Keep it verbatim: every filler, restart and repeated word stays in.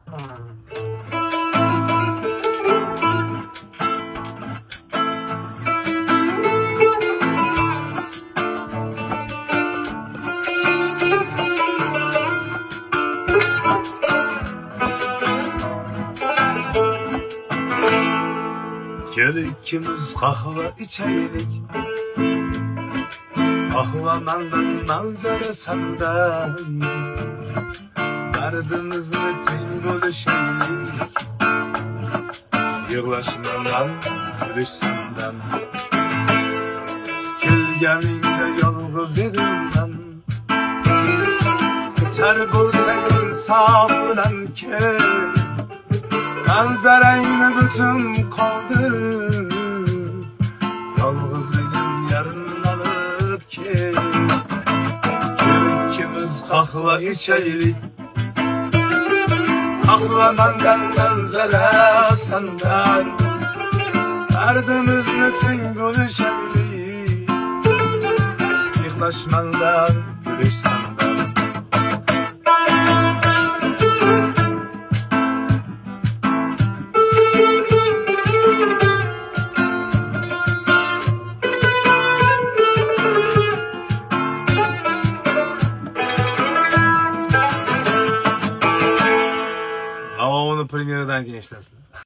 Gel ikimiz kahve içeydik, kahvemandan manzara senden, derdimizni teng bo'lishaylik, yig'lashmandan kulish sendan. Kelganingda yolg'iz edim men, ketar bo'lsang insof bilan kel, manzarangni butun qoldir, yolg'izligim yarın alıp kel. Gel ikimiz kahve içeylik, kahvemandan manzara senden, derdimizni teng bo'lishaylik, yig'lashmandan kulish sendan. Onu primeridan keyin ishlasizlar.